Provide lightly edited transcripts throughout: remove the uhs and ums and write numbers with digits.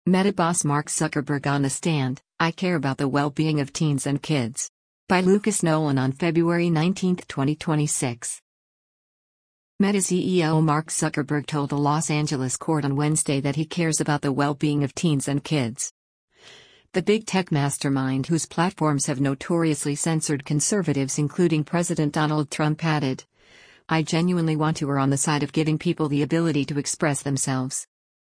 Meta boss Mark Zuckerberg on the stand, I care about the well-being of teens and kids. By Lucas Nolan on February 19, 2026. Meta CEO Mark Zuckerberg told a Los Angeles court on Wednesday that he cares about the well-being of teens and kids. The big tech mastermind, whose platforms have notoriously censored conservatives including President Donald Trump, added, "I genuinely want to err on the side of giving people the ability to express themselves."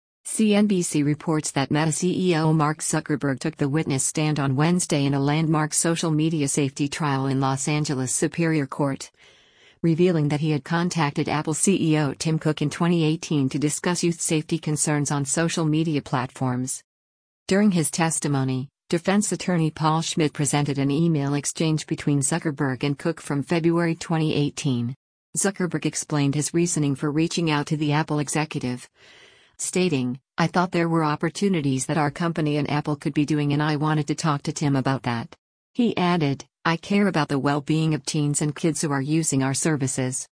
CNBC reports that Meta CEO Mark Zuckerberg took the witness stand on Wednesday in a landmark social media safety trial in Los Angeles Superior Court, revealing that he had contacted Apple CEO Tim Cook in 2018 to discuss youth safety concerns on social media platforms. During his testimony, defense attorney Paul Schmidt presented an email exchange between Zuckerberg and Cook from February 2018. Zuckerberg explained his reasoning for reaching out to the Apple executive, stating, "I thought there were opportunities that our company and Apple could be doing and I wanted to talk to Tim about that." He added, "I care about the well-being of teens and kids who are using our services."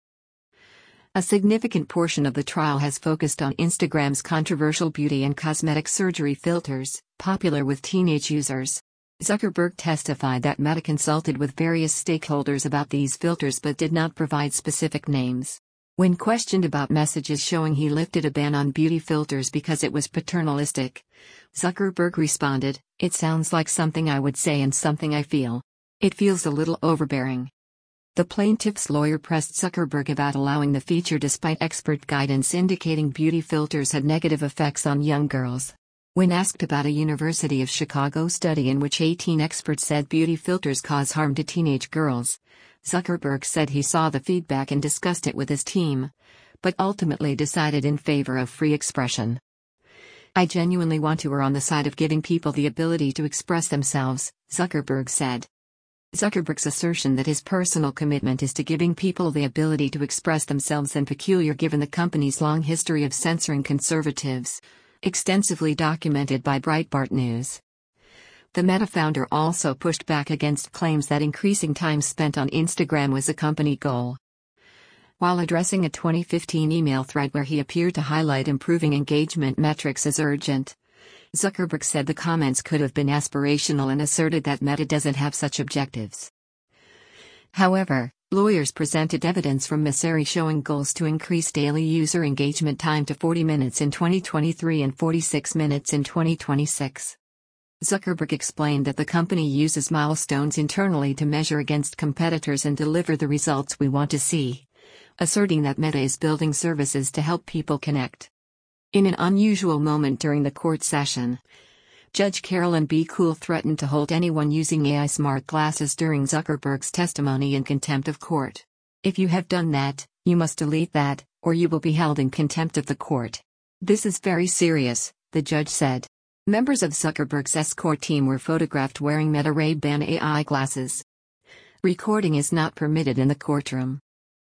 A significant portion of the trial has focused on Instagram's controversial beauty and cosmetic surgery filters, popular with teenage users. Zuckerberg testified that Meta consulted with various stakeholders about these filters but did not provide specific names. When questioned about messages showing he lifted a ban on beauty filters because it was paternalistic, Zuckerberg responded, "It sounds like something I would say and something I feel. It feels a little overbearing." The plaintiff's lawyer pressed Zuckerberg about allowing the feature despite expert guidance indicating beauty filters had negative effects on young girls. When asked about a University of Chicago study in which 18 experts said beauty filters cause harm to teenage girls, Zuckerberg said he saw the feedback and discussed it with his team, but ultimately decided in favor of free expression. "I genuinely want to err on the side of giving people the ability to express themselves," Zuckerberg said. Zuckerberg's assertion that his personal commitment is to giving people the ability to express themselves is peculiar given the company's long history of censoring conservatives, extensively documented by Breitbart News. The Meta founder also pushed back against claims that increasing time spent on Instagram was a company goal. While addressing a 2015 email thread where he appeared to highlight improving engagement metrics as urgent, Zuckerberg said the comments could have been aspirational and asserted that Meta doesn't have such objectives. However, lawyers presented evidence from Messari showing goals to increase daily user engagement time to 40 minutes in 2023 and 46 minutes in 2026. Zuckerberg explained that the company uses milestones internally to measure against competitors and deliver the results we want to see, asserting that Meta is building services to help people connect. In an unusual moment during the court session, Judge Carolyn B. Kuhl threatened to hold anyone using AI smart glasses during Zuckerberg's testimony in contempt of court. "If you have done that, you must delete that, or you will be held in contempt of the court. This is very serious," the judge said. Members of Zuckerberg's escort team were photographed wearing Meta Ray-Ban AI glasses. Recording is not permitted in the courtroom.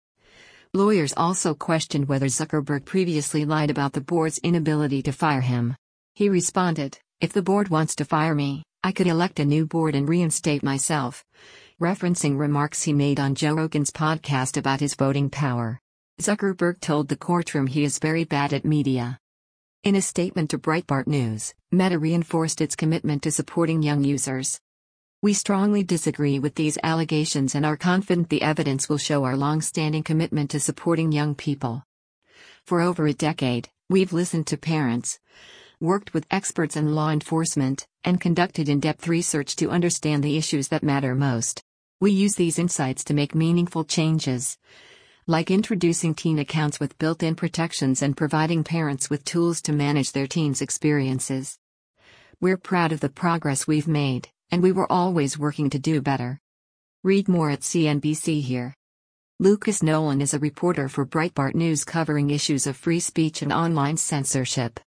Lawyers also questioned whether Zuckerberg previously lied about the board's inability to fire him. He responded, "If the board wants to fire me, I could elect a new board and reinstate myself," referencing remarks he made on Joe Rogan's podcast about his voting power. Zuckerberg told the courtroom he is very bad at media. In a statement to Breitbart News, Meta reinforced its commitment to supporting young users. "We strongly disagree with these allegations and are confident the evidence will show our long-standing commitment to supporting young people. For over a decade, we've listened to parents, worked with experts and law enforcement, and conducted in-depth research to understand the issues that matter most. We use these insights to make meaningful changes, like introducing teen accounts with built-in protections and providing parents with tools to manage their teens' experiences. We're proud of the progress we've made, and we were always working to do better." Read more at CNBC here. Lucas Nolan is a reporter for Breitbart News covering issues of free speech and online censorship.